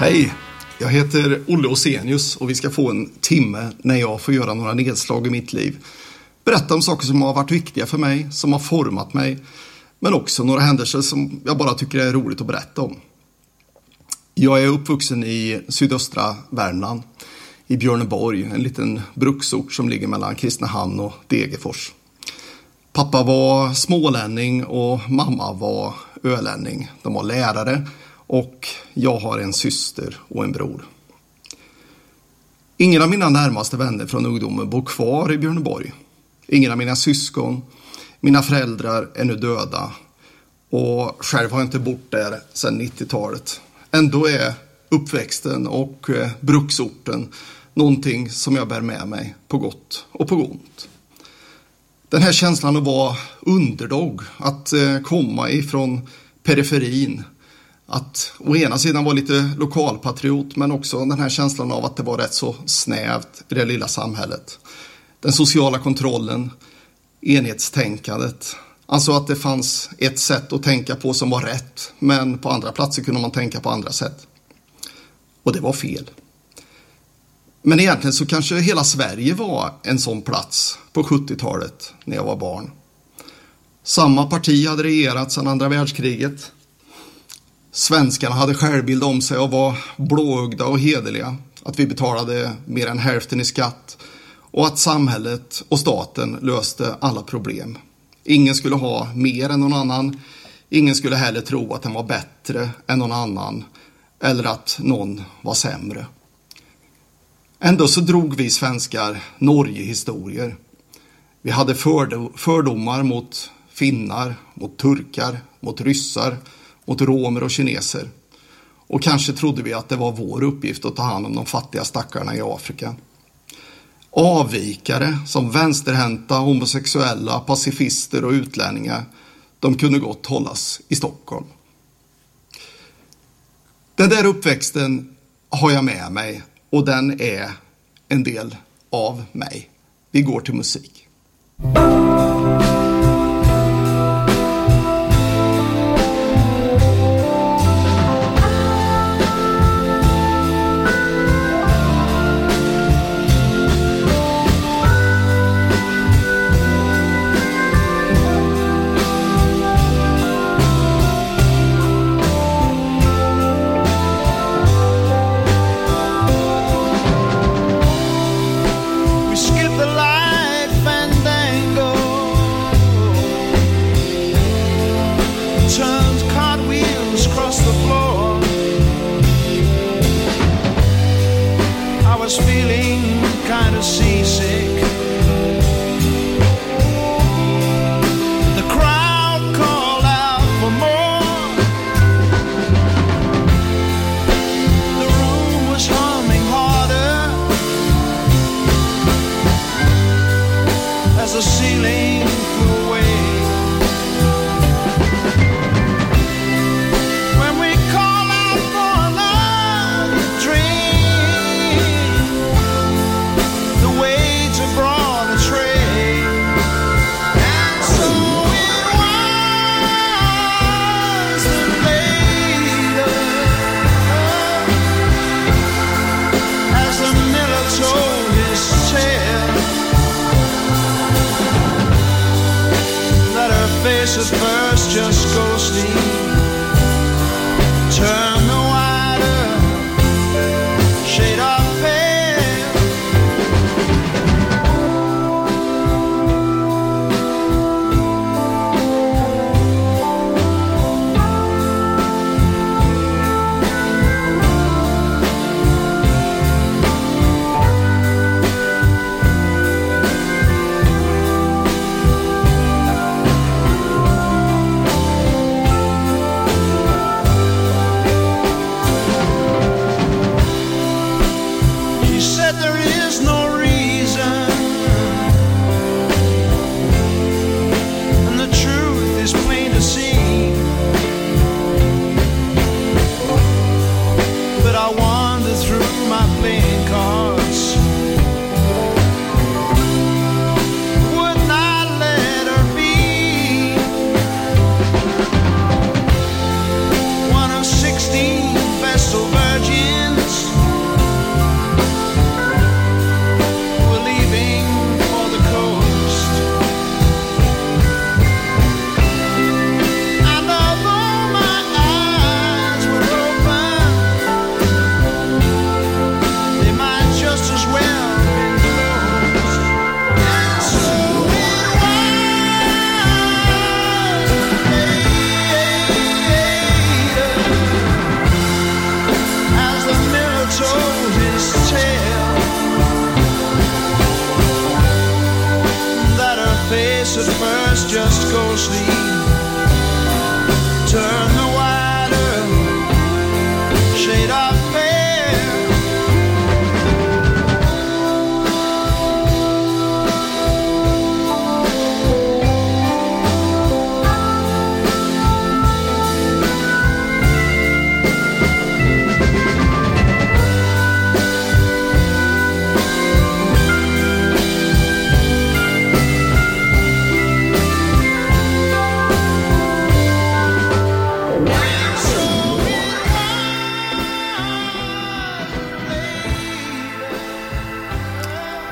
Hej, jag heter Olle Osenius och vi ska få en timme när jag får göra några nedslag i mitt liv. Berätta om saker som har varit viktiga för mig, som har format mig, men också några händelser som jag bara tycker är roligt att berätta om. Jag är uppvuxen i sydöstra Värmland, i Björneborg, en liten bruksort som ligger mellan Kristinehamn och Degerfors. Pappa var smålänning och mamma var ölänning. De var lärare och jag har en syster och en bror. Ingen av mina närmaste vänner från ungdomen bor kvar i Björneborg. Ingen av mina syskon, mina föräldrar är nu döda och själv har jag inte bott där sedan 90-talet. Ändå är uppväxten och bruksorten någonting som jag bär med mig på gott och på ont. Den här känslan att vara underdog, att komma ifrån periferin, att å ena sidan vara lite lokalpatriot men också den här känslan av att det var rätt så snävt i det lilla samhället. Den sociala kontrollen, enhetstänkandet, alltså att det fanns ett sätt att tänka på som var rätt men på andra platser kunde man tänka på andra sätt. Och det var fel. Men egentligen så kanske hela Sverige var en sån plats på 70-talet när jag var barn. Samma parti hade regerat sedan andra världskriget. Svenskarna hade självbild om sig och var blåögda och hederliga. Att vi betalade mer än hälften i skatt och att samhället och staten löste alla problem. Ingen skulle ha mer än någon annan. Ingen skulle heller tro att den var bättre än någon annan eller att någon var sämre. Ändå så drog vi svenskar Norge-historier. Vi hade fördomar mot finnar, mot turkar, mot ryssar, mot romer och kineser. Och kanske trodde vi att det var vår uppgift att ta hand om de fattiga stackarna i Afrika. Avvikare som vänsterhänta, homosexuella, pacifister och utlänningar, de kunde gott hållas i Stockholm. Den där uppväxten har jag med mig och den är en del av mig. Vi går till musik. We skip the light fandango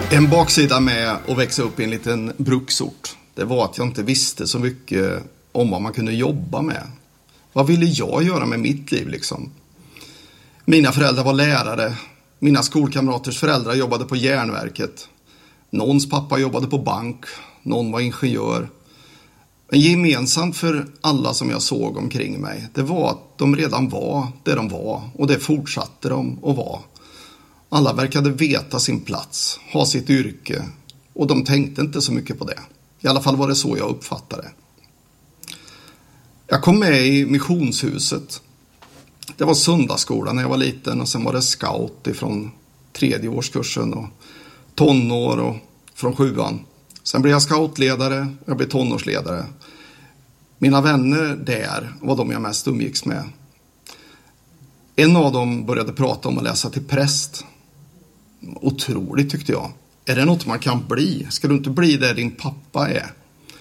En baksida med att växa upp i en liten bruksort, det var att jag inte visste så mycket om vad man kunde jobba med. Vad ville jag göra med mitt liv liksom? Mina föräldrar var lärare, mina skolkamraters föräldrar jobbade på järnverket. Någons pappa jobbade på bank, någon var ingenjör. Men gemensamt för alla som jag såg omkring mig, det var att de redan var där de var och det fortsatte de att vara. Alla verkade veta sin plats, ha sitt yrke och de tänkte inte så mycket på det. I alla fall var det så jag uppfattade det. Jag kom med i missionshuset. Det var söndagsskolan när jag var liten och sen var det scout ifrån 3:e årskursen och tonår och från 7:an. Sen blev jag scoutledare och jag blev tonårsledare. Mina vänner där var de jag mest umgicks med. En av dem började prata om att läsa till präst. Otroligt tyckte jag. Är det något man kan bli? Ska du inte bli där din pappa är?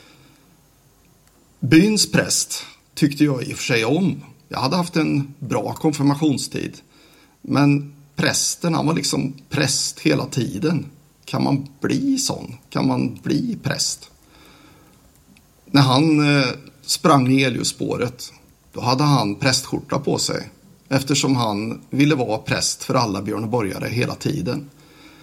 Byns präst tyckte jag i och för sig om. Jag hade haft en bra konfirmationstid. Men prästen, han var liksom präst hela tiden. Kan man bli sån? Kan man bli präst? När han sprang i Eliusspåret, då hade han prästskjorta på sig. Eftersom han ville vara präst för alla björneborgare hela tiden.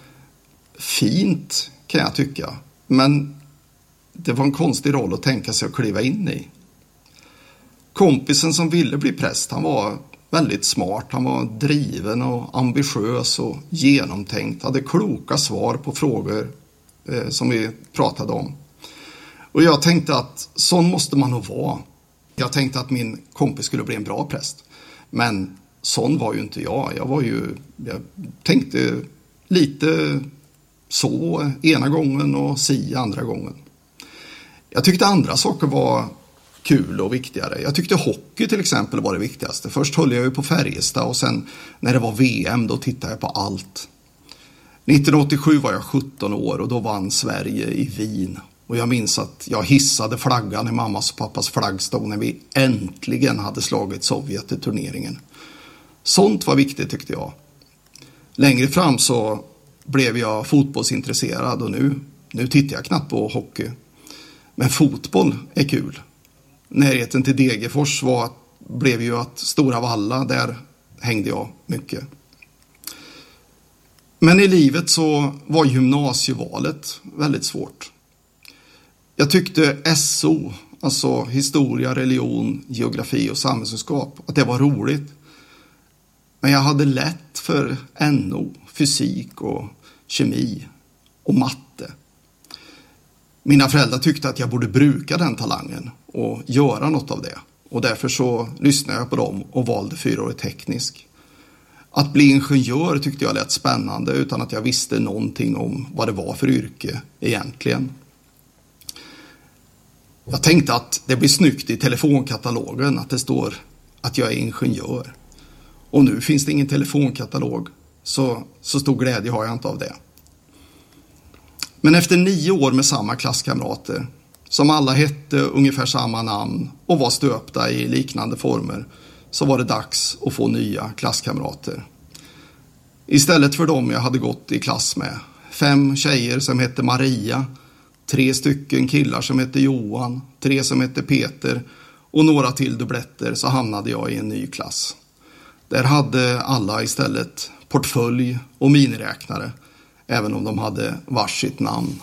Fint kan jag tycka. Men det var en konstig roll att tänka sig att kliva in i. Kompisen som ville bli präst, han var väldigt smart. Han var driven och ambitiös och genomtänkt. Hade kloka svar på frågor som vi pratade om. Och jag tänkte att sån måste man nog vara. Jag tänkte att min kompis skulle bli en bra präst. Men sån var ju inte jag. Jag tänkte lite så ena gången och si andra gången. Jag tyckte andra saker var kul och viktigare. Jag tyckte hockey till exempel var det viktigaste. Först höll jag ju på Färjestad och sen när det var VM då tittade jag på allt. 1987 var jag 17 år och då vann Sverige i Wien. Och jag minns att jag hissade flaggan i mammas och pappas flaggstång när vi äntligen hade slagit Sovjet i turneringen. Sånt var viktigt tyckte jag. Längre fram så blev jag fotbollsintresserad och nu tittar jag knappt på hockey. Men fotboll är kul. Närheten till Degerfors blev ju att Stora Valla, där hängde jag mycket. Men i livet så var gymnasievalet väldigt svårt. Jag tyckte SO, alltså historia, religion, geografi och samhällskunskap, att det var roligt. Men jag hade lätt för NO, fysik och kemi och matte. Mina föräldrar tyckte att jag borde bruka den talangen och göra något av det. Och därför så lyssnade jag på dem och valde 4-årig teknisk. Att bli ingenjör tyckte jag lät spännande utan att jag visste någonting om vad det var för yrke egentligen. Jag tänkte att det blir snyggt i telefonkatalogen att det står att jag är ingenjör. Och nu finns det ingen telefonkatalog, så stor glädje har jag inte av det. Men efter 9 år med samma klasskamrater, som alla hette ungefär samma namn och var stöpta i liknande former, så var det dags att få nya klasskamrater. Istället för dem jag hade gått i klass med, 5 tjejer som hette Maria, 3 stycken killar som hette Johan, 3 som hette Peter och några till dubbletter, så hamnade jag i en ny klass. Där hade alla istället portfölj och miniräknare, även om de hade varsitt namn.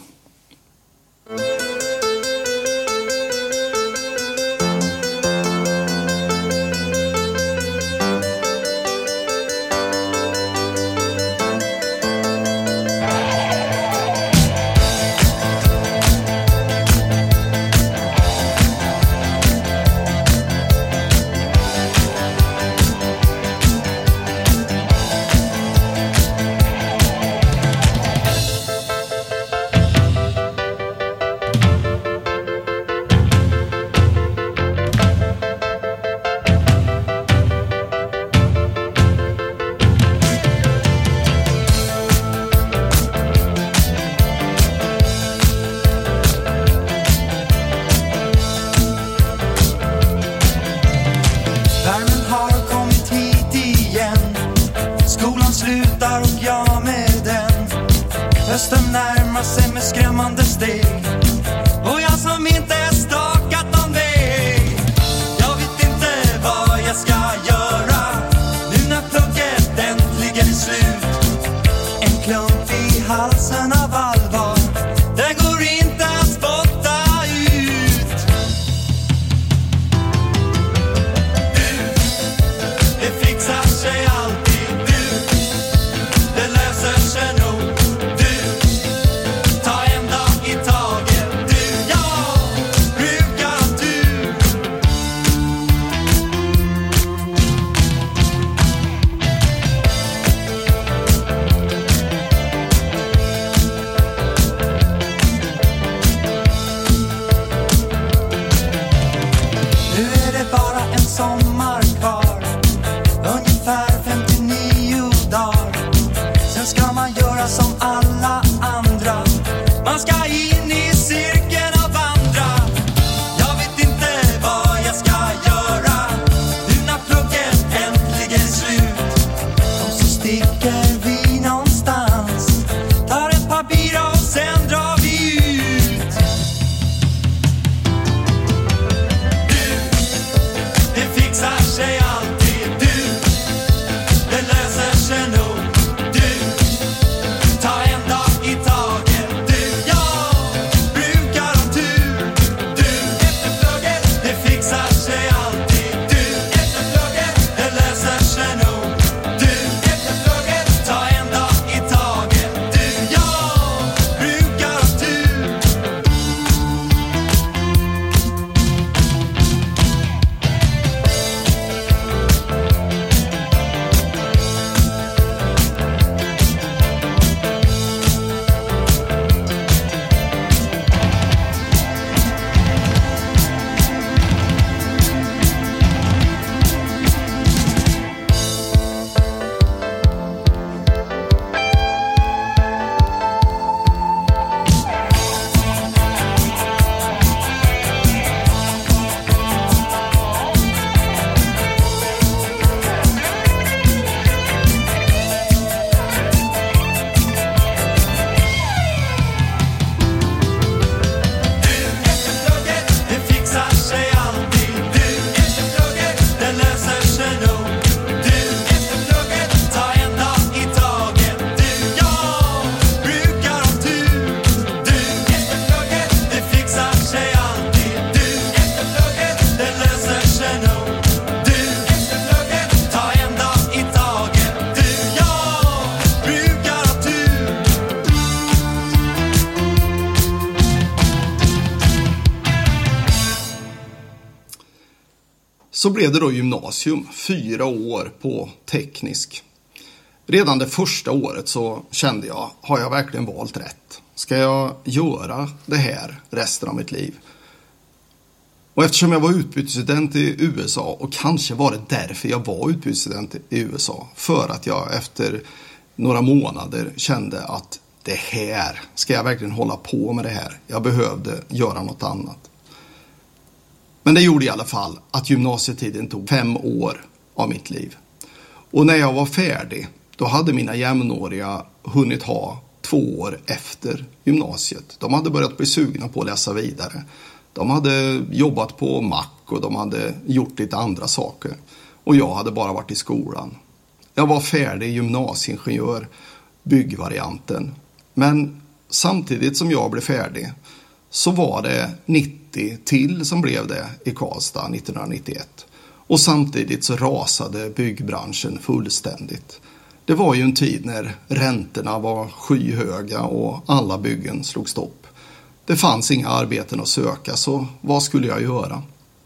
Så blev det då gymnasium, 4 år på teknisk. Redan det första året så kände jag, har jag verkligen valt rätt? Ska jag göra det här resten av mitt liv? Och eftersom jag var utbytesstudent i USA, och kanske var det därför jag var utbytesstudent i USA, för att jag efter några månader kände att det här, ska jag verkligen hålla på med det här? Jag behövde göra något annat. Men det gjorde i alla fall att gymnasietiden tog 5 år av mitt liv. Och när jag var färdig, då hade mina jämnåriga hunnit ha 2 år efter gymnasiet. De hade börjat bli sugna på att läsa vidare. De hade jobbat på Mac och de hade gjort lite andra saker. Och jag hade bara varit i skolan. Jag var färdig gymnasieingenjör, byggvarianten. Men samtidigt som jag blev färdig så var det 90 till som blev det i Karlstad 1991. Och samtidigt så rasade byggbranschen fullständigt. Det var ju en tid när räntorna var skyhöga och alla byggen slog stopp. Det fanns inga arbeten att söka, så vad skulle jag göra?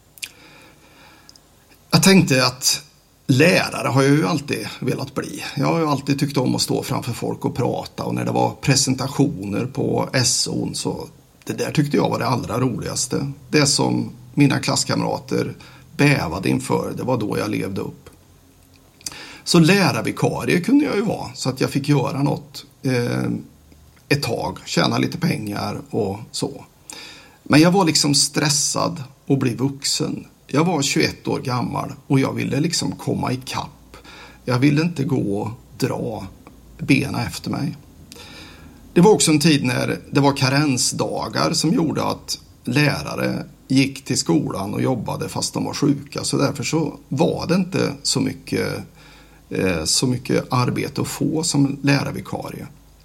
Jag tänkte att lärare har jag ju alltid velat bli. Jag har ju alltid tyckt om att stå framför folk och prata, och när det var presentationer på SO:n så det där tyckte jag var det allra roligaste. Det som mina klasskamrater bävade inför, det var då jag levde upp. Så lärarvikarie kunde jag ju vara, så att jag fick göra något ett tag, tjäna lite pengar och så. Men jag var liksom stressad och bli vuxen. Jag var 21 år gammal och jag ville liksom komma ikapp. Jag ville inte gå och dra bena efter mig. Det var också en tid när det var karensdagar som gjorde att lärare gick till skolan och jobbade fast de var sjuka. Så därför så var det inte så mycket arbete att få som lärarvikarie.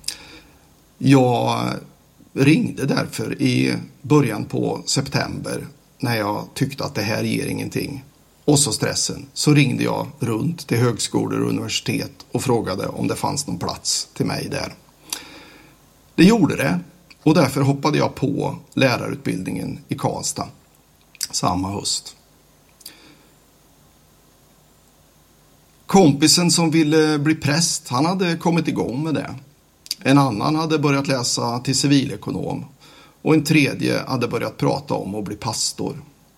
Jag ringde därför i början på september när jag tyckte att det här ger ingenting. Och så stressen. Så ringde jag runt till högskolor och universitet och frågade om det fanns någon plats till mig där. Det gjorde det, och därför hoppade jag på lärarutbildningen i Karlstad samma höst. Kompisen som ville bli präst, han hade kommit igång med det. En annan hade börjat läsa till civilekonom och en tredje hade börjat prata om att bli pastor.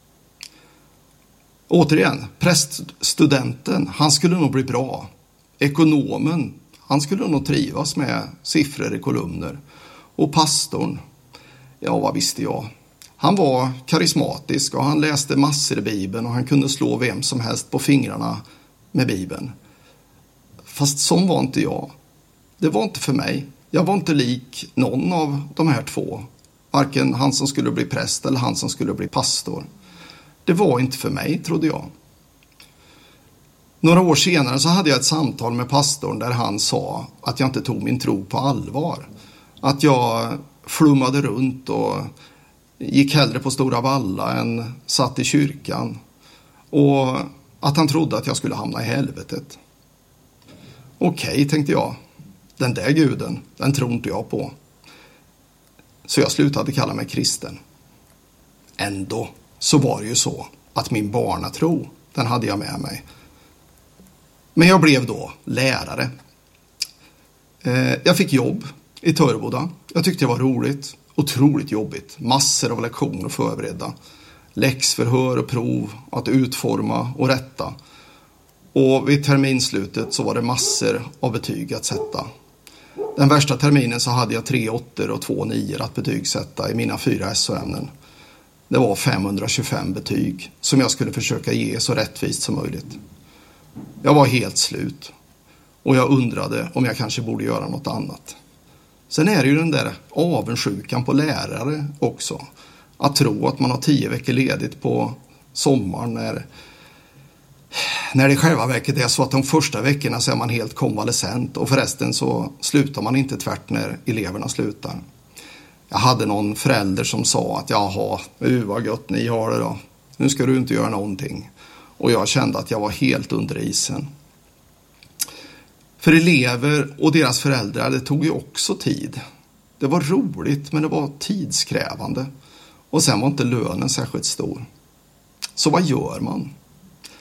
Återigen, präststudenten, han skulle nog bli bra. Ekonomen, han skulle nog trivas med siffror i kolumner. Och pastorn, ja vad visste jag. Han var karismatisk och han läste massor i Bibeln och han kunde slå vem som helst på fingrarna med Bibeln. Fast sån var inte jag. Det var inte för mig. Jag var inte lik någon av de här två. Varken han som skulle bli präst eller han som skulle bli pastor. Det var inte för mig, trodde jag. Några år senare så hade jag ett samtal med pastorn där han sa att jag inte tog min tro på allvar. Att jag flummade runt och gick hellre på Stora Valla än satt i kyrkan. Och att han trodde att jag skulle hamna i helvetet. Okej, tänkte jag. Den där guden, den tror inte jag på. Så jag slutade kalla mig kristen. Ändå så var det ju så att min barnatro, den hade jag med mig. Men jag blev då lärare. Jag fick jobb i Töreboda. Jag tyckte det var roligt. Otroligt jobbigt. Massor av lektioner förberedda. Läxförhör och prov. Att utforma och rätta. Och vid terminslutet så var det massor av betyg att sätta. Den värsta terminen så hade jag 3 8 och 2 9 att betygsätta i mina 4 SO-ämnen. Det var 525 betyg som jag skulle försöka ge så rättvist som möjligt. Jag var helt slut. Och jag undrade om jag kanske borde göra något annat. Sen är det ju den där avundsjukan på lärare också. Att tro att man har 10 veckor ledigt på sommaren när det i själva verket är så att de första veckorna så är man helt konvalescent. Och förresten så slutar man inte tvärt när eleverna slutar. Jag hade någon förälder som sa att jaha, vad gött ni har det då. Nu ska du inte göra någonting. Och jag kände att jag var helt under isen. För elever och deras föräldrar, det tog ju också tid. Det var roligt men det var tidskrävande. Och sen var inte lönen särskilt stor. Så vad gör man?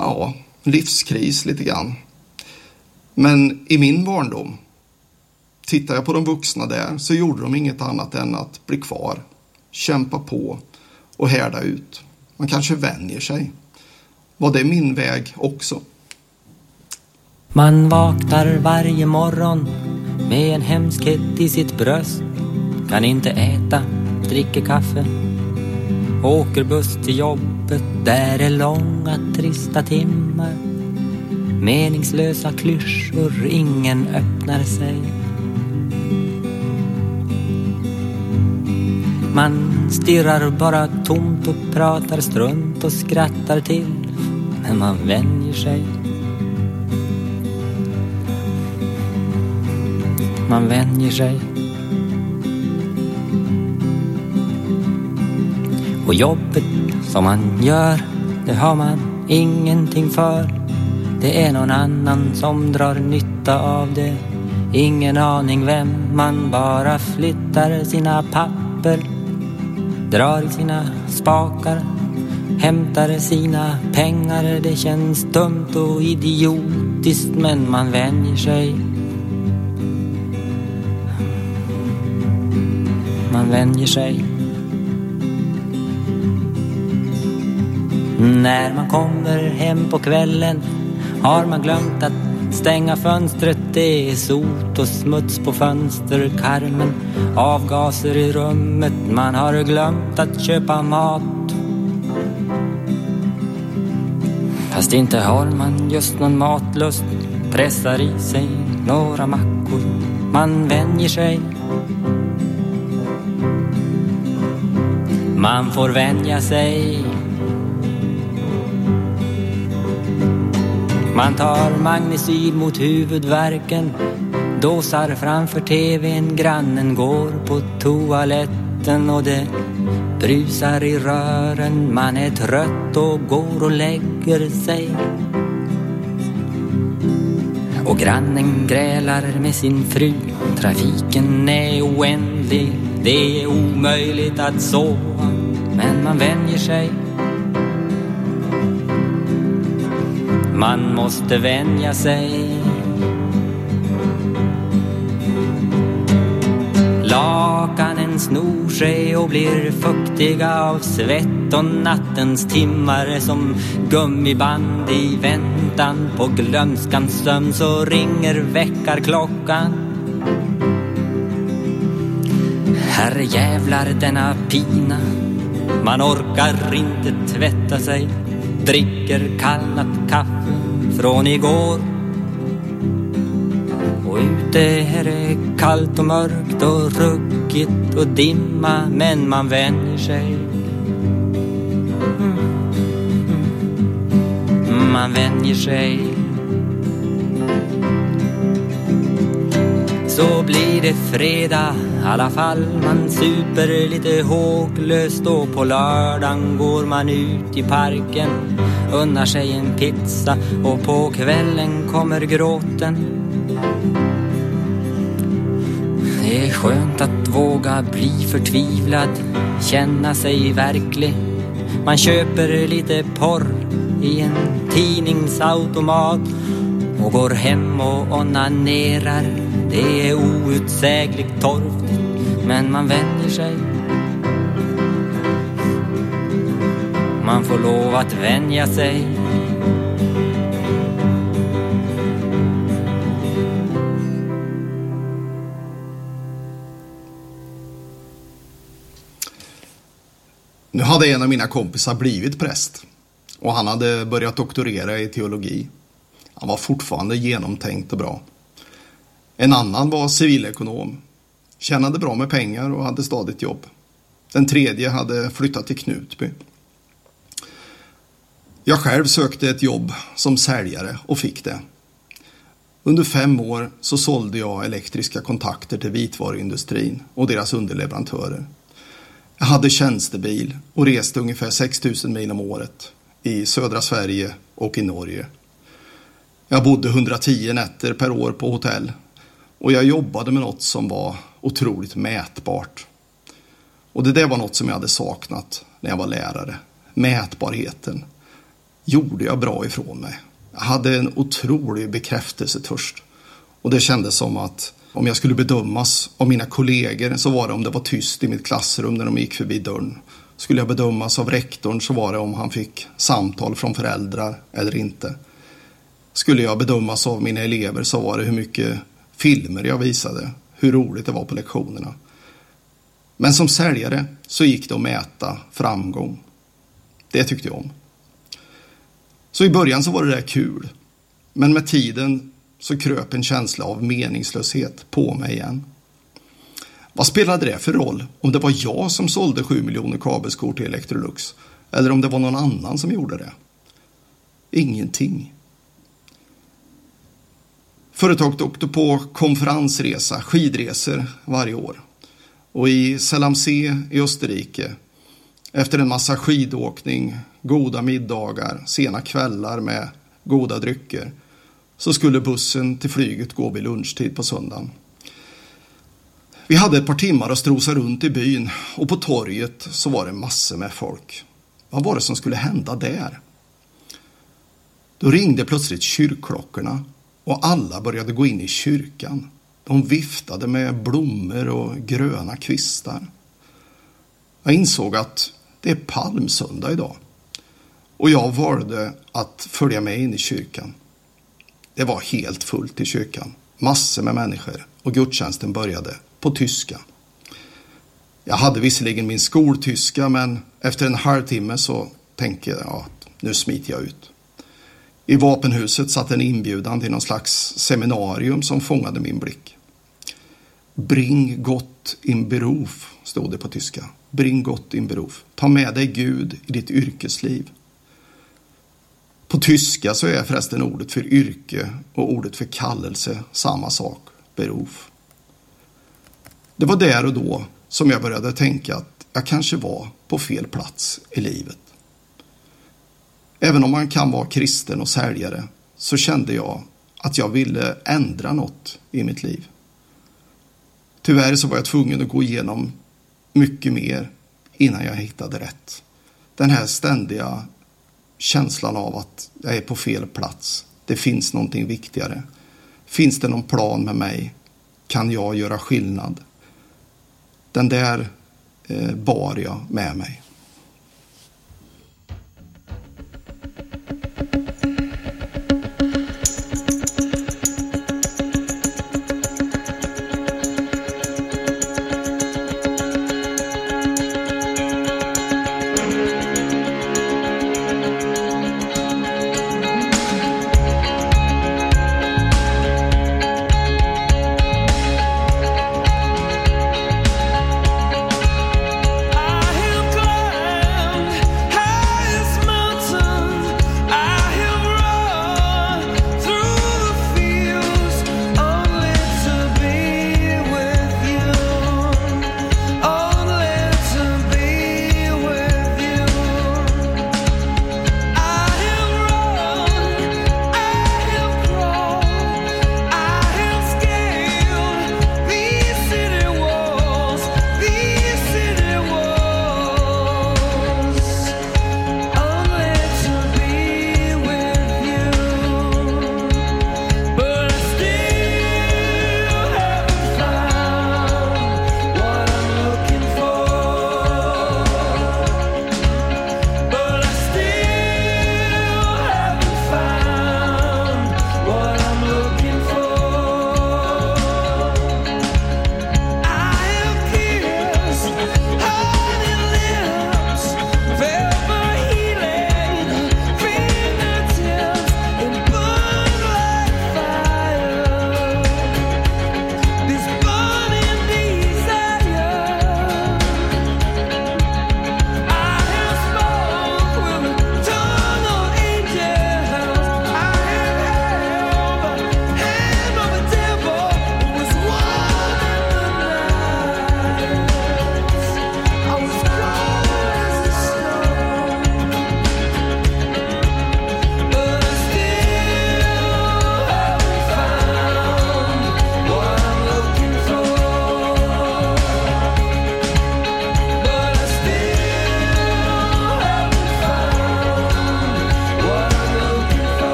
livskris lite grann. Men i min barndom, tittar jag på de vuxna där, så gjorde de inget annat än att bli kvar, kämpa på och härda ut. Man kanske vänjer sig. Var det min väg också? Man vaknar varje morgon med en hemskhet i sitt bröst. Kan inte äta, dricker kaffe, åker buss till jobbet. Där är långa, trista timmar, meningslösa klyschor, ingen öppnar sig. Man stirrar bara tomt och pratar strunt och skrattar till. Men man vänjer sig. Man vänjer sig. Och jobbet som man gör, det har man ingenting för. Det är någon annan som drar nytta av det. Ingen aning vem, man bara flyttar sina papper, drar i sina spakar, hämtar sina pengar. Det känns dumt och idiotiskt, men man vänjer sig. Man vänjer sig. När man kommer hem på kvällen har man glömt att stänga fönstret. Det är sot och smuts på fönsterkarmen, avgaser i rummet. Man har glömt att köpa mat. Fast inte har man just någon matlust, pressar i sig några mackor. Man vänjer sig. Man får vänja sig. Man tar magnesyl mot huvudvärken, dosar framför tvn, grannen går på toaletten och det brusar i rören. Man är trött och går och lägger sig. Och grannen grälar med sin fru, trafiken är oändlig, det är omöjligt att sova, men man vänjer sig. Man måste vänja sig. Lakanen snor sig och blir fuktiga av svett, och nattens timmar är som gummiband i väntan på glömskans sömn. Så ringer väckarklockan. Herre jävlar denna pina, man orkar inte tvätta sig, dricker kallnat kaffe från igår. Och ute är det kallt och mörkt och ruggigt och dimma, men man vänjer sig. Man vänjer sig. Så blir det fredag i alla fall, man super lite håglöst, och på lördagen går man ut i parken, unnar sig en pizza, och på kvällen kommer gråten. Det är skönt att våga bli förtvivlad, känna sig verklig. Man köper lite porr i en tidningsautomat och går hem och onanerar. Det är outsägligt torftigt, men man vänjer sig. Man får lov att vänja sig. Nu hade en av mina kompisar blivit präst, och han hade börjat doktorera i teologi. Han var fortfarande genomtänkt och bra. En annan var civilekonom, tjänade bra med pengar och hade stadigt jobb. Den tredje hade flyttat till Knutby. Jag själv sökte ett jobb som säljare och fick det. Under 5 år så sålde jag elektriska kontakter till vitvaruindustrin och deras underleverantörer. Jag hade tjänstebil och reste ungefär 6 000 mil om året i södra Sverige och i Norge. Jag bodde 110 nätter per år på hotell, och jag jobbade med något som var otroligt mätbart. Och det där var något som jag hade saknat när jag var lärare. Mätbarheten. gjorde jag bra ifrån mig. Jag hade en otrolig bekräftelsetörst. Och det kändes som att om jag skulle bedömas av mina kollegor så var det om det var tyst i mitt klassrum när de gick förbi dörren. Skulle jag bedömas av rektorn så var det om han fick samtal från föräldrar eller inte. Skulle jag bedömas av mina elever så var det hur mycket filmer jag visade, hur roligt det var på lektionerna. Men som säljare så gick det att mäta framgång. Det tyckte jag om. Så i början så var det där kul. Men med tiden så kröp en känsla av meningslöshet på mig igen. Vad spelade det för roll om det var jag som sålde 7 miljoner kabelskor till Electrolux eller om det var någon annan som gjorde det? Ingenting. Företaget åkte på konferensresa, skidresor varje år. Och i Selamsee i Österrike, efter en massa skidåkning, goda middagar, sena kvällar med goda drycker, så skulle bussen till flyget gå vid lunchtid på söndagen. Vi hade ett par timmar att strosa runt i byn och på torget så var det massor med folk. Vad var det som skulle hända där? Då ringde plötsligt kyrkklockorna och alla började gå in i kyrkan. De viftade med blommor och gröna kvistar. Jag insåg att det är palmsöndag idag. Och jag valde att följa med in i kyrkan. Det var helt fullt i kyrkan. Massor med människor och gudstjänsten började på tyska. Jag hade visserligen min skoltyska men efter en halvtimme så tänkte jag att nu smiter jag ut. I vapenhuset satt en inbjudan till någon slags seminarium som fångade min blick. Bring Gott in Beruf, stod det på tyska. Bring Gott in Beruf. Ta med dig Gud i ditt yrkesliv. På tyska så är förresten ordet för yrke och ordet för kallelse samma sak, Beruf. Det var där och då som jag började tänka att jag kanske var på fel plats i livet. Även om man kan vara kristen och säljare så kände jag att jag ville ändra något i mitt liv. Tyvärr så var jag tvungen att gå igenom mycket mer innan jag hittade rätt. Den här ständiga känslan av att jag är på fel plats. Det finns någonting viktigare. Finns det någon plan med mig? Kan jag göra skillnad? Den där bar jag med mig. I have come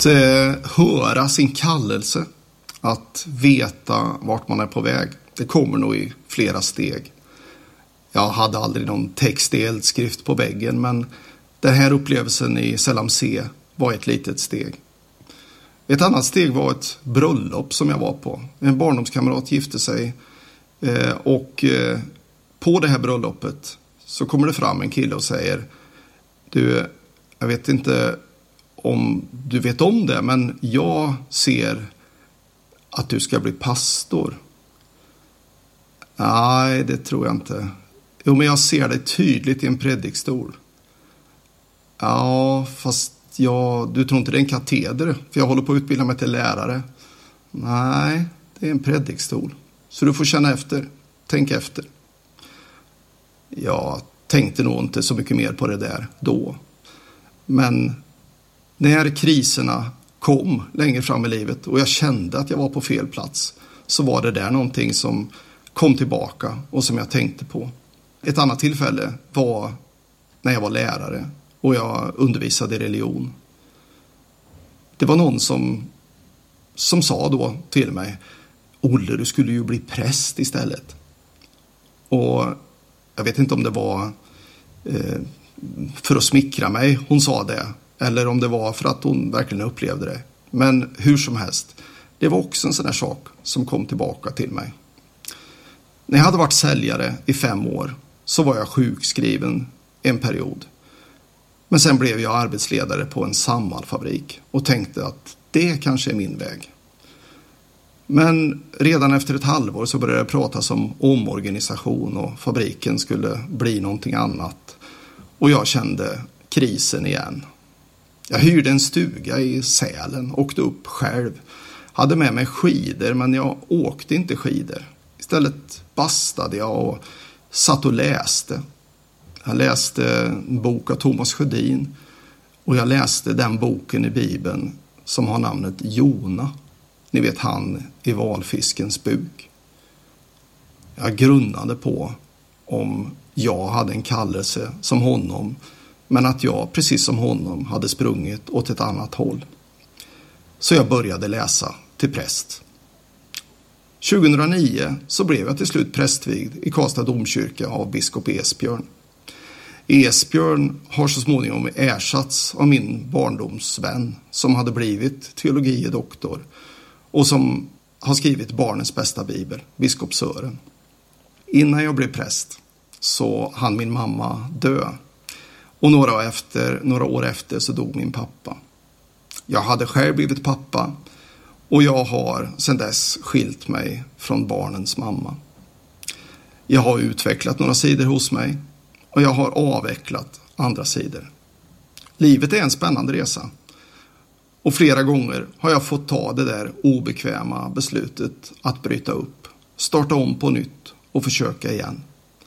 höra sin kallelse, att veta vart man är på väg, det kommer nog i flera steg. Jag hade aldrig någon text i eldskrift på väggen, men den här upplevelsen i Selam C var ett litet steg. Ett annat steg var ett bröllop som jag var på. En barndomskamrat gifte sig och på det här bröllopet så kommer det fram en kille och säger: du, jag vet inte om du vet om det, men jag ser att du ska bli pastor. Nej, det tror jag inte. Jo, men jag ser det tydligt i en predikstol. Ja, fast du tror inte det är en kateder, för jag håller på att utbilda mig till lärare. Nej, det är en predikstol. Så du får känna efter, tänk efter. Jag tänkte nog inte så mycket mer på det där då. Men när kriserna kom längre fram i livet och jag kände att jag var på fel plats, så var det där någonting som kom tillbaka och som jag tänkte på. Ett annat tillfälle var när jag var lärare och jag undervisade i religion. Det var någon som sa då till mig: Olle, du skulle ju bli präst istället. Och jag vet inte om det var för att smickra mig hon sa det, eller om det var för att hon verkligen upplevde det. Men hur som helst, det var också en sån här sak som kom tillbaka till mig. När jag hade varit säljare i 5 år så var jag sjukskriven en period. Men sen blev jag arbetsledare på en Samhallfabrik och tänkte att det kanske är min väg. Men redan efter ett halvår så började det pratas om omorganisation och fabriken skulle bli någonting annat. Och jag kände krisen igen. Jag hyrde en stuga i Sälen, åkte upp själv. Hade med mig skidor, men jag åkte inte skidor. Istället bastade jag och satt och läste. Jag läste en bok av Thomas Sjödin och jag läste den boken i Bibeln som har namnet Jona. Ni vet, han i valfiskens buk. Jag grunnade på om jag hade en kallelse som honom, men att jag precis som honom hade sprungit åt ett annat håll. Så jag började läsa till präst. 2009 så blev jag till slut prästvigd i Karlstad domkyrka av biskop Esbjörn. Esbjörn har så småningom ersatts av min barndomsvän som hade blivit teologie doktor och som har skrivit Barnens bästa bibel, biskop Sören. Innan jag blev präst så hann min mamma dö. Och några år efter så dog min pappa. Jag hade själv blivit pappa och jag har sedan dess skilt mig från barnens mamma. Jag har utvecklat några sidor hos mig och jag har avvecklat andra sidor. Livet är en spännande resa. Och flera gånger har jag fått ta det där obekväma beslutet att bryta upp, starta om på nytt och försöka igen.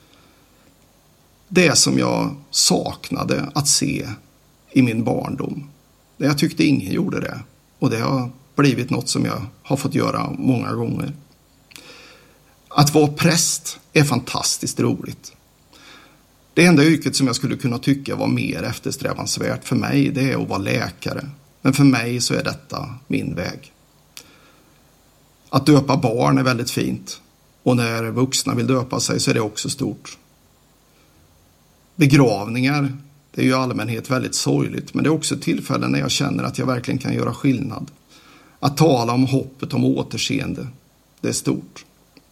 Det som jag saknade att se i min barndom. Jag tyckte ingen gjorde det. Och det har blivit något som jag har fått göra många gånger. Att vara präst är fantastiskt roligt. Det enda yrket som jag skulle kunna tycka var mer eftersträvansvärt för mig, det är att vara läkare. Men för mig så är detta min väg. Att döpa barn är väldigt fint. Och när vuxna vill döpa sig så är det också stort. Begravningar, det är ju i allmänhet väldigt sorgligt, men det är också tillfällen när jag känner att jag verkligen kan göra skillnad. Att tala om hoppet om återseende, det är stort.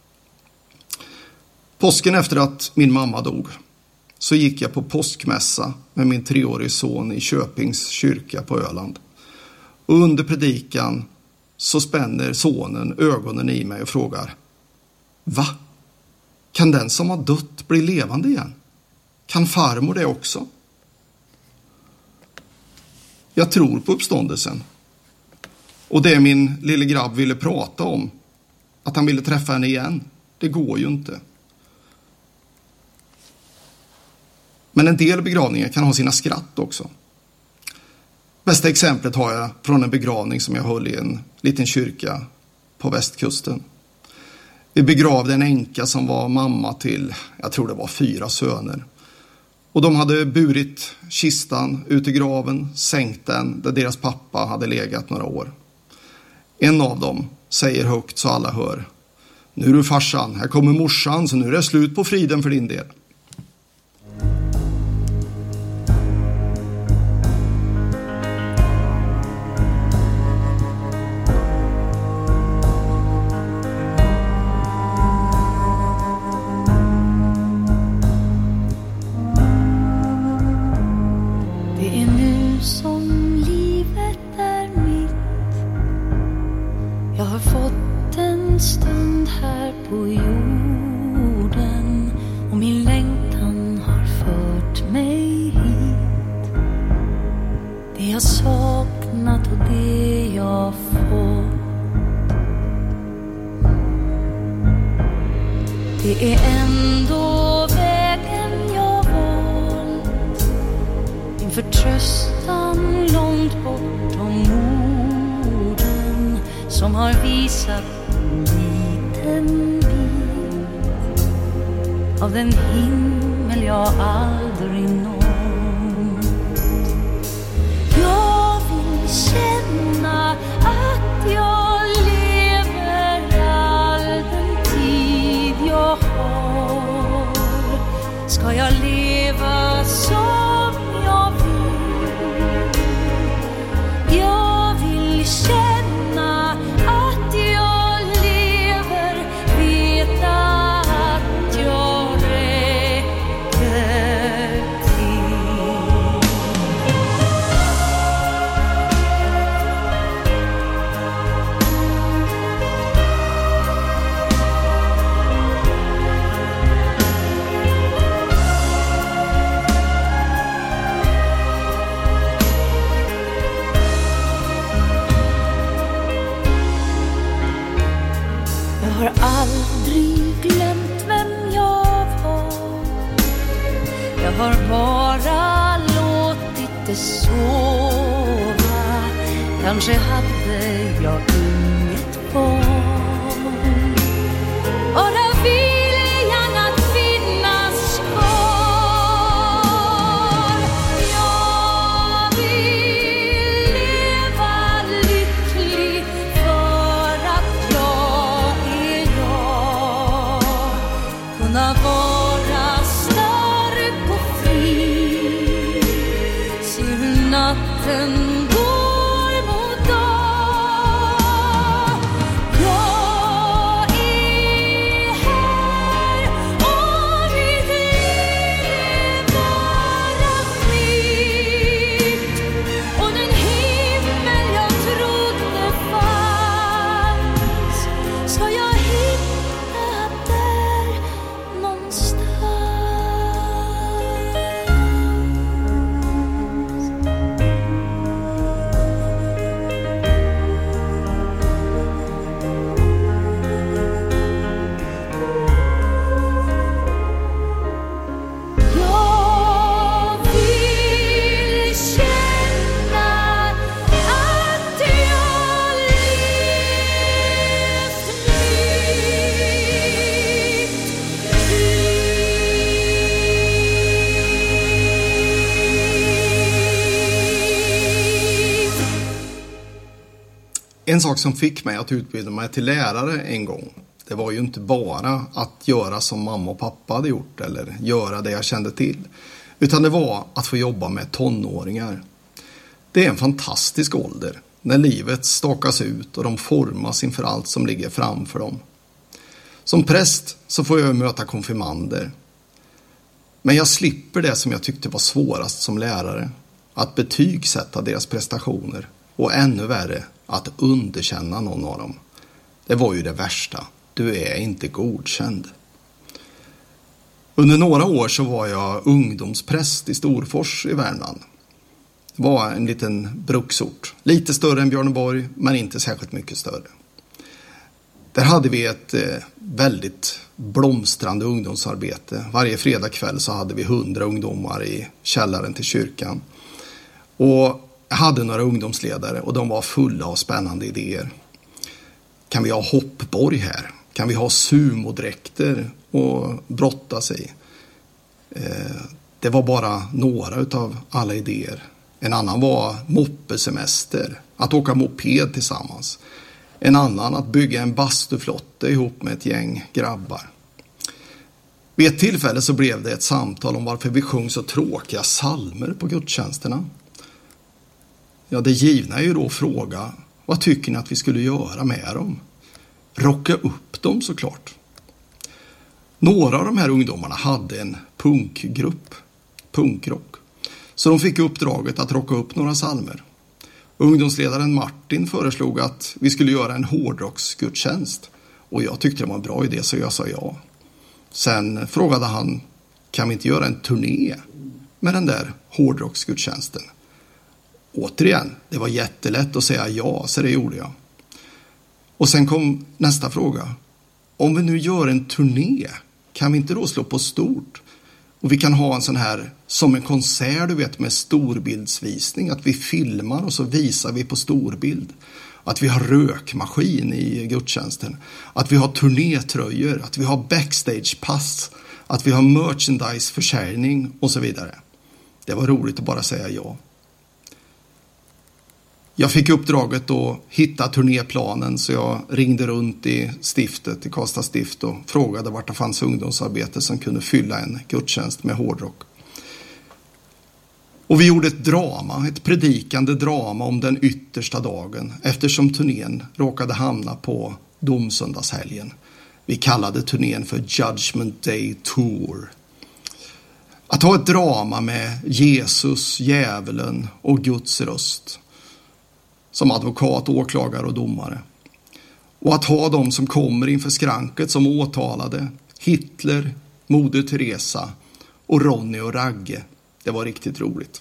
Påsken efter att min mamma dog så gick jag på påskmässa med min 3-årige son i Köpings kyrka på Öland. Och under predikan så spänner sonen ögonen i mig och frågar: Va? Kan den som har dött bli levande igen? Kan farmor det också? Jag tror på uppståndelsen. Och det min lille grabb ville prata om, att han ville träffa henne igen, det går ju inte. Men en del begravningar kan ha sina skratt också. Bästa exemplet har jag från en begravning som jag höll i en liten kyrka på västkusten. Vi begravde en änka som var mamma till, jag tror det var 4 söner. Och de hade burit kistan ut i graven, sänkt den där deras pappa hade legat några år. En av dem säger högt så alla hör: nu du farsan, här kommer morsan, så nu är det slut på friden för din del. Det är ändå vägen jag valt, din förtröstan långt bortom orden som har visat en liten bit av den himmel jag aldrig nått. Jag vill känna att jag lever all den tid jag har. Ska jag leva som jag vill? Jag vill känna att jag lever, veta att jag räcker till. Jag har aldrig glömt vem jag var. Jag har bara låtit det sova. Kanske hade jag inget val. Bara viljan att finnas kvar. Jag vill leva lycklig för att jag är jag. Kunna vara stark och fri. Se hur natten går mot dag. Jag är här och mitt liv är bara mitt. Och den himmel jag trodde fanns ska jag hitta där någonstans. Jag vill känna att jag levt mitt liv. En sak som fick mig att utbilda mig till lärare en gång, det var ju inte bara att göra som mamma och pappa hade gjort eller göra det jag kände till, utan det var att få jobba med tonåringar. Det är en fantastisk ålder när livet stakas ut och de formas inför allt som ligger framför dem. Som präst så får jag möta konfirmander. Men jag slipper det som jag tyckte var svårast som lärare, att betygsätta deras prestationer och ännu värre att underkänna någon av dem. Det var ju det värsta. Du är inte godkänd. Under några år så var jag ungdomspräst i Storfors i Värmland. Det var en liten bruksort. Lite större än Björneborg, men inte särskilt mycket större. Där hade vi ett väldigt blomstrande ungdomsarbete. Varje fredagkväll så hade vi 100 ungdomar i källaren till kyrkan. Och jag hade några ungdomsledare och de var fulla av spännande idéer. Kan vi ha hoppborg här? Kan vi ha sumodräkter och brotta sig? Det var bara några utav alla idéer. En annan var moppesemester, att åka moped tillsammans. En annan att bygga en bastuflotte ihop med ett gäng grabbar. Vid ett tillfälle så blev det ett samtal om varför vi sjöng så tråkiga psalmer på gudstjänsterna. Ja, det givna är ju då att fråga, vad tycker ni att vi skulle göra med dem? Rocka upp dem såklart. Några av de här ungdomarna hade en punkgrupp, punkrock. Så de fick uppdraget att rocka upp några psalmer. Ungdomsledaren Martin föreslog att vi skulle göra en hårdrocksgudstjänst. Och jag tyckte det var en bra idé så jag sa ja. Sen frågade han, kan vi inte göra en turné med den där hårdrocksgudstjänsten? Återigen, det var jättelätt att säga ja, så det gjorde jag. Och sen kom nästa fråga. Om vi nu gör en turné, kan vi inte då slå på stort? Och vi kan ha en sån här, som en konsert du vet med storbildsvisning. Att vi filmar och så visar vi på storbild. Att vi har rökmaskin i gudstjänsten. Att vi har turnétröjor. Att vi har backstagepass. Att vi har merchandiseförsäljning och så vidare. Det var roligt att bara säga ja. Jag fick uppdraget att hitta turnéplanen så jag ringde runt i stiftet, i Karlstad stift och frågade vart det fanns ungdomsarbete som kunde fylla en gudstjänst med hårdrock. Och vi gjorde ett drama, ett predikande drama om den yttersta dagen eftersom turnén råkade hamna på domsöndagshelgen. Vi kallade turnén för Judgment Day Tour. Att ha ett drama med Jesus, djävulen och Guds röst som advokat, åklagare och domare. Och att ha dem som kommer inför skranket som åtalade Hitler, Moder Teresa och Ronny och Ragge. Det var riktigt roligt.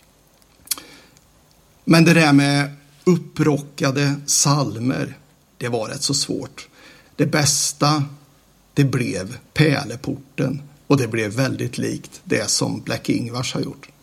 Men det där med upprockade psalmer, det var rätt så svårt. Det bästa, det blev Pärleporten och det blev väldigt likt det som Black Ingvars har gjort.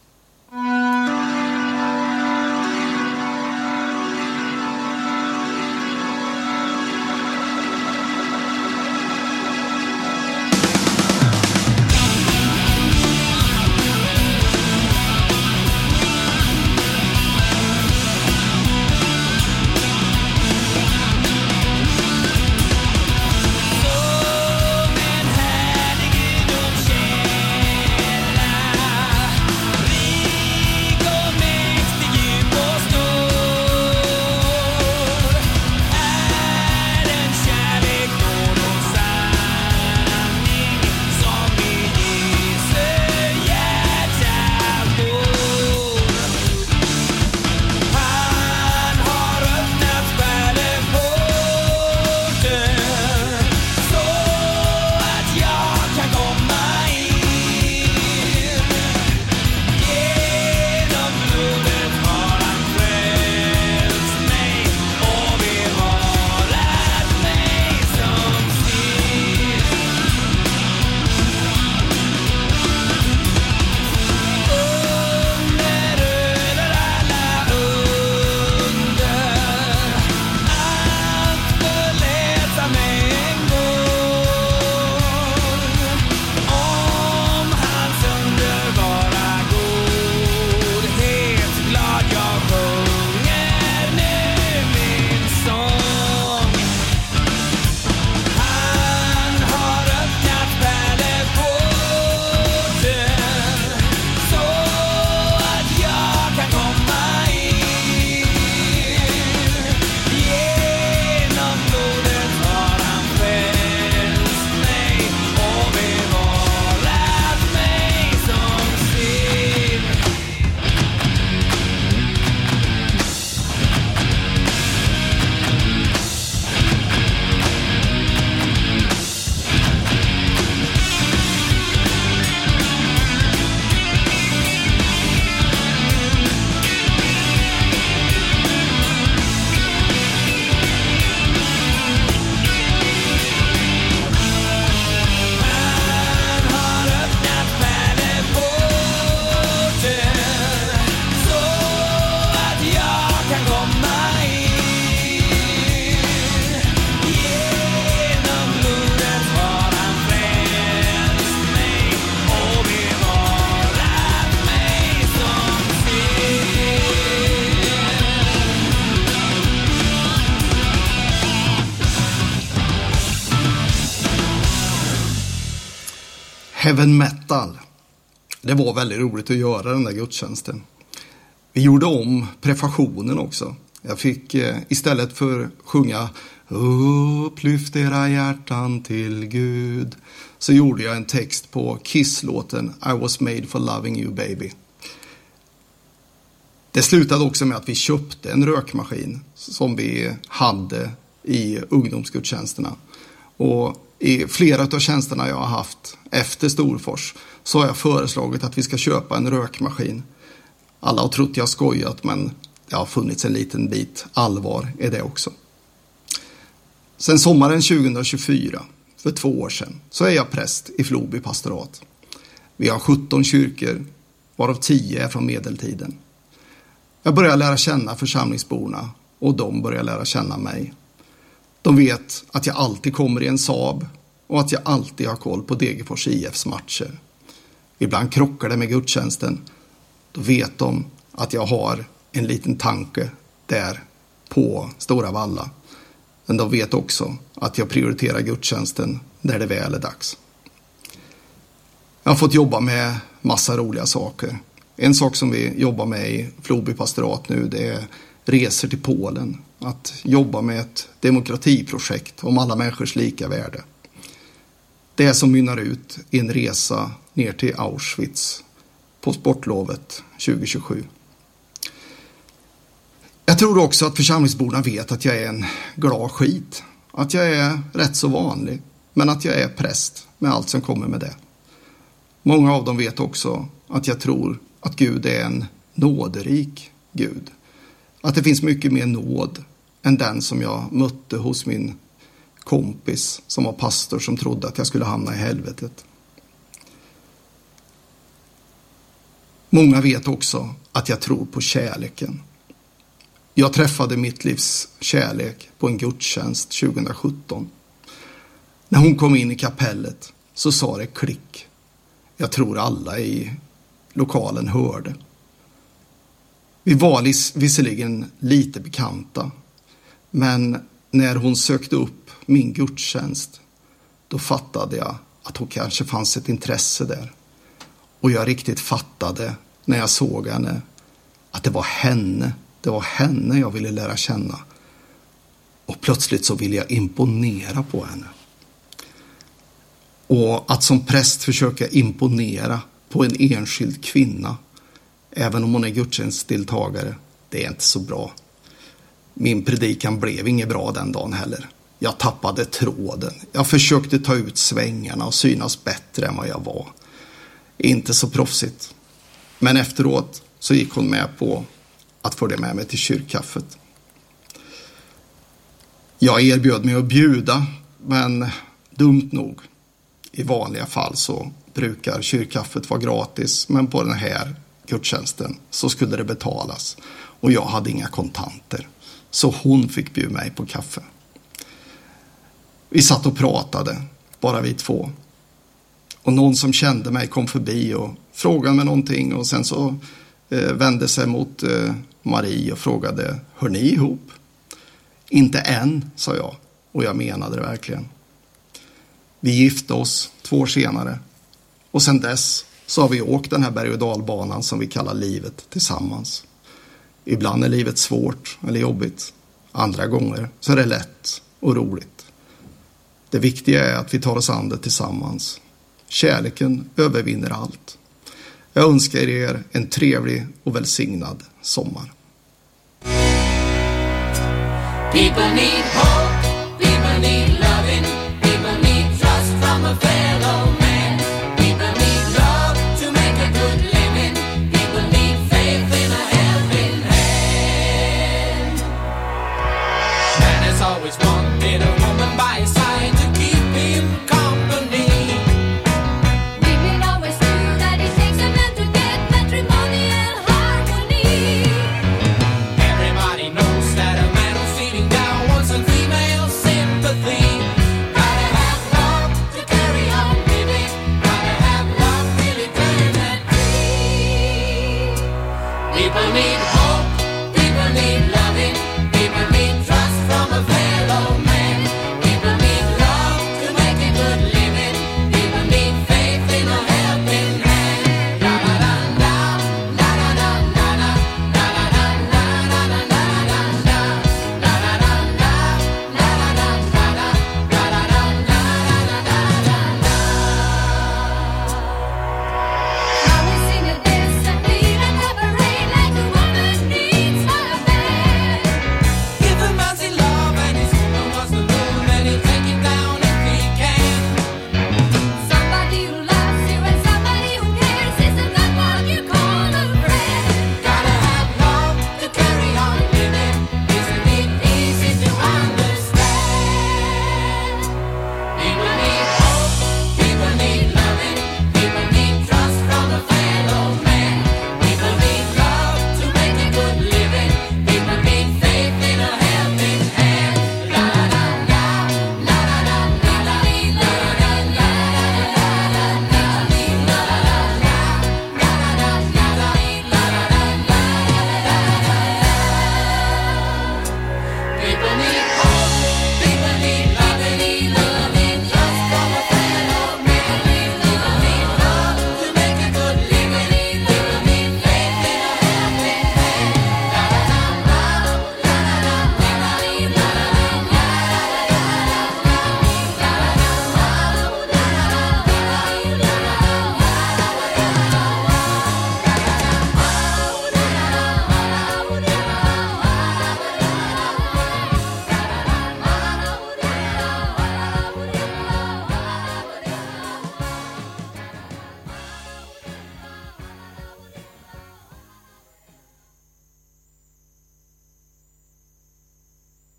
Heaven metal. Det var väldigt roligt att göra den där gudstjänsten. Vi gjorde om prefationen också. Jag fick istället för sjunga upplyft era hjärtan till Gud, så gjorde jag en text på Kiss-låten I was made for loving you baby. Det slutade också med att vi köpte en rökmaskin som vi hade i ungdomsgudstjänsterna. Och i flera av tjänsterna jag har haft efter Storfors så har jag föreslagit att vi ska köpa en rökmaskin. Alla har trott jag skojat, men det har funnits en liten bit allvar i det också. Sen sommaren 2024, för 2 år sedan, så är jag präst i Floby pastorat. Vi har 17 kyrkor, varav 10 är från medeltiden. Jag börjar lära känna församlingsborna och de börjar lära känna mig. De vet att jag alltid kommer i en Saab och att jag alltid har koll på Degerfors IFs matcher. Ibland krockar det med gudstjänsten. Då vet de att jag har en liten tanke där på Stora Valla. Men de vet också att jag prioriterar gudstjänsten där det väl är dags. Jag har fått jobba med massa roliga saker. En sak som vi jobbar med i Floby pastorat nu, det är resor till Polen. Att jobba med ett demokratiprojekt om alla människors lika värde. Det som mynnar ut i en resa ner till Auschwitz på sportlovet 2027. Jag tror också att församlingsborna vet att jag är en glad skit. Att jag är rätt så vanlig, men att jag är präst med allt som kommer med det. Många av dem vet också att jag tror att Gud är en nåderik Gud. Att det finns mycket mer nåd än den som jag mötte hos min kompis som var pastor som trodde att jag skulle hamna i helvetet. Många vet också att jag tror på kärleken. Jag träffade mitt livs kärlek på en gudstjänst 2017. När hon kom in i kapellet så sa det klick. Jag tror alla i lokalen hörde. Vi var visserligen lite bekanta, men när hon sökte upp min gudstjänst, då fattade jag att hon kanske fanns ett intresse där. Och jag riktigt fattade när jag såg henne att det var henne jag ville lära känna. Och plötsligt så ville jag imponera på henne. Och att som präst försöka imponera på en enskild kvinna, även om hon är gudstjänstdeltagare, det är inte så bra. Min predikan blev inget bra den dagen heller. Jag tappade tråden. Jag försökte ta ut svängarna och synas bättre än vad jag var. Inte så proffsigt. Men efteråt så gick hon med på att följa med mig till kyrkkaffet. Jag erbjöd mig att bjuda, men dumt nog. I vanliga fall så brukar kyrkkaffet vara gratis, men på den här gudstjänsten så skulle det betalas. Och jag hade inga kontanter, så hon fick bjuda mig på kaffe. Vi satt och pratade, bara vi två. Och någon som kände mig kom förbi och frågade mig någonting. Och sen så vände sig mot Marie och frågade, hör ni ihop? Inte än, sa jag. Och jag menade det verkligen. Vi gifte oss 2 år senare. Och sen dess så har vi åkt den här berg- och dalbanan som vi kallar livet tillsammans. Ibland är livet svårt eller jobbigt. Andra gånger så är det lätt och roligt. Det viktiga är att vi tar oss an det tillsammans. Kärleken övervinner allt. Jag önskar er en trevlig och välsignad sommar. People need hope.